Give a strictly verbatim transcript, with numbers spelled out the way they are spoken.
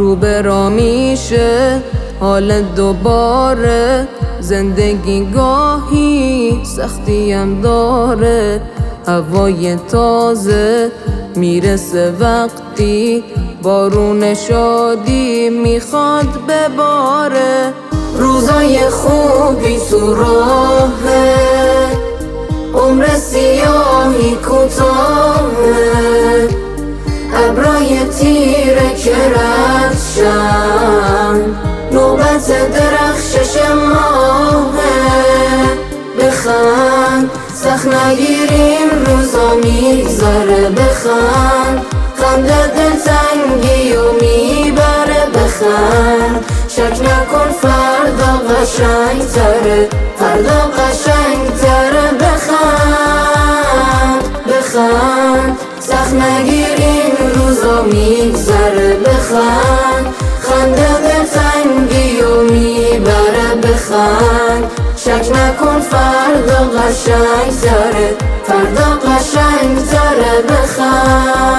رو به را میشه حال دوباره. زندگی گاهی سختیم داره، هوای تازه میرسه وقتی بارون شادی میخواد بباره. روزای خوبی تو راهه، عمر سیاهی کوتاهه، ابرای تیره که رد شن نوبت درخشش ماهه. بخند سخت نگیریم روزا میگذره، بخند خنده دلتنگی و میبره. بخند شک نکن فردا قشنگ تره، فردا قشنگ تره. بخند بخند سخت نگیریم روزا میگذره، بخند خنده دلتنگی و میبره. بخند شک نکن فردا قشنگ تره، فردا قشنگ تره. بخند